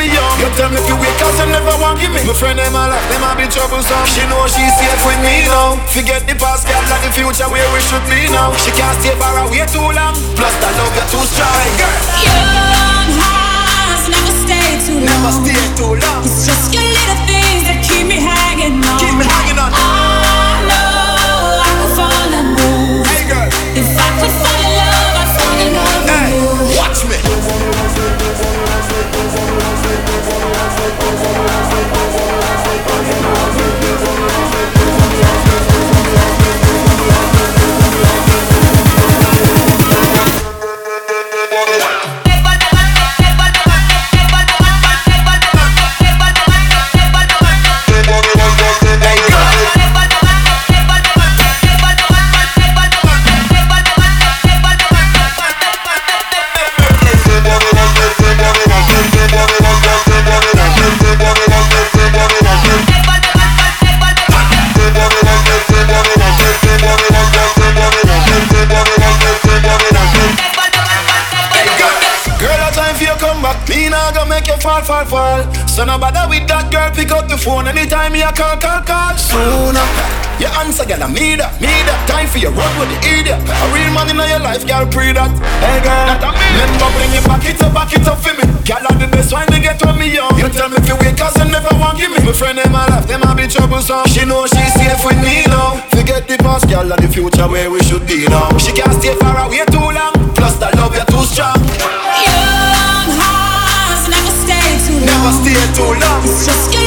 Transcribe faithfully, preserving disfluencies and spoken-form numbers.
me young. You tell me if you wait cause you never want give me. My friend them a like, them a be troublesome. She know she safe with me now. Forget the past, girl, like the future where we should be now. She can't stay far away too long. Plus the love you too strong, hey, girl. Young hearts never stay too long. Never stay too long. It's just your little things that keep me hanging on. Keep me hanging on. I know I could fall in love. Hey, girl. If I could fall in love, I'd fall in love with hey, you. Watch me. Fall, fall, fall. So no bother with that girl. Pick up the phone anytime me a call, call, call. Sooner you answer, girl, I need that, need that. Time for your run with the idiot. A real man in your life, girl, pre that. Hey girl, that a me. Remember bring it back it up, back it up for me. Girl, are the best wine they get when me young. You tell me if you wait cause you never want give me. My friend in my life, them a be troublesome. She know she safe with me now. Forget the past, girl, and the future where we should be now. She can't stay far away too long. Plus the love you too strong. Young hearts never stay too long. Never stay too long. It's just your